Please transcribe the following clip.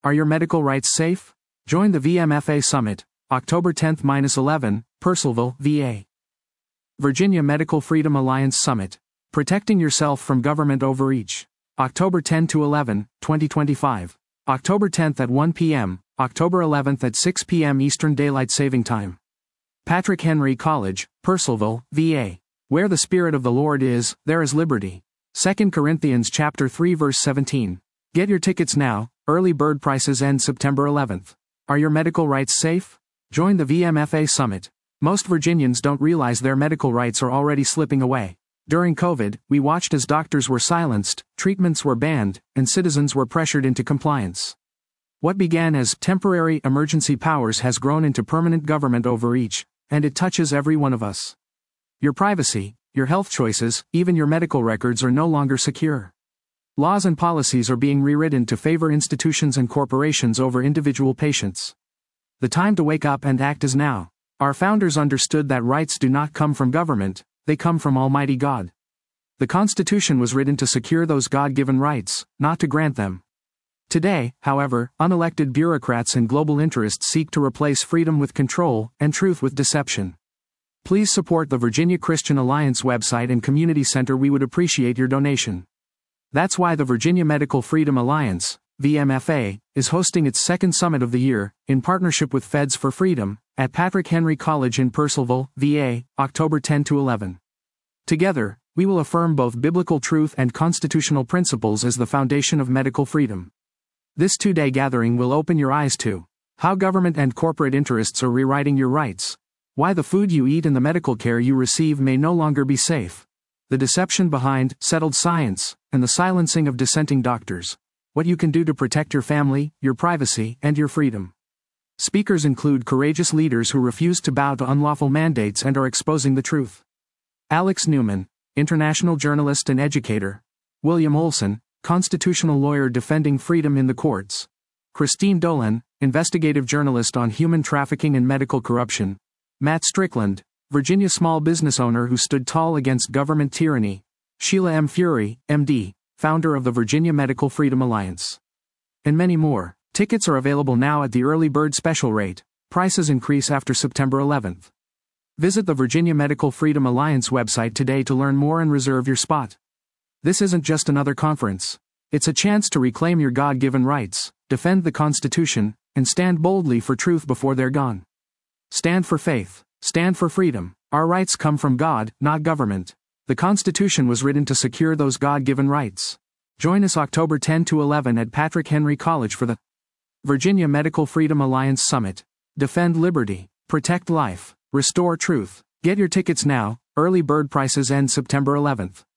Are your medical rights safe? Join the VMFA Summit, October 10-11, Purcellville, VA. Virginia Medical Freedom Alliance Summit. Protecting yourself from government overreach. October 10-11, 2025. October 10th at 1 p.m., October 11th at 6 p.m. Eastern Daylight Saving Time. Patrick Henry College, Purcellville, VA. Where the Spirit of the Lord is, there is liberty. 2 Corinthians chapter 3 verse 17. Get your tickets now, early bird prices end September 11th. Are your medical rights safe? Join the VMFA Summit. Most Virginians don't realize their medical rights are already slipping away. During COVID, we watched as doctors were silenced, treatments were banned, and citizens were pressured into compliance. What began as temporary emergency powers has grown into permanent government overreach, and it touches every one of us. Your privacy, your health choices, even your medical records are no longer secure. Laws and policies are being rewritten to favor institutions and corporations over individual patients. The time to wake up and act is now. Our founders understood that rights do not come from government, they come from Almighty God. The Constitution was written to secure those God-given rights, not to grant them. Today, however, unelected bureaucrats and global interests seek to replace freedom with control, and truth with deception. Please support the Virginia Christian Alliance website and community center. We would appreciate your donation. That's why the Virginia Medical Freedom Alliance, VMFA, is hosting its second summit of the year, in partnership with Feds for Freedom, at Patrick Henry College in Purcellville, VA, October 10-11. Together, we will affirm both biblical truth and constitutional principles as the foundation of medical freedom. This two-day gathering will open your eyes to how government and corporate interests are rewriting your rights, why the food you eat and the medical care you receive may no longer be safe, the deception behind settled science, and the silencing of dissenting doctors, what you can do to protect your family, your privacy, and your freedom. Speakers include courageous leaders who refuse to bow to unlawful mandates and are exposing the truth. Alex Newman, international journalist and educator. William Olson, constitutional lawyer defending freedom in the courts. Christine Dolan, investigative journalist on human trafficking and medical corruption. Matt Strickland, Virginia small business owner who stood tall against government tyranny. Sheila M. Fury, MD, founder of the Virginia Medical Freedom Alliance. And many more. Tickets are available now at the early bird special rate. Prices increase after September 11th. Visit the Virginia Medical Freedom Alliance website today to learn more and reserve your spot. This isn't just another conference. It's a chance to reclaim your God-given rights, defend the Constitution, and stand boldly for truth before they're gone. Stand for faith. Stand for freedom. Our rights come from God, not government. The Constitution was written to secure those God-given rights. Join us October 10-11 at Patrick Henry College for the Virginia Medical Freedom Alliance Summit. Defend liberty. Protect life. Restore truth. Get your tickets now. Early bird prices end September 11th.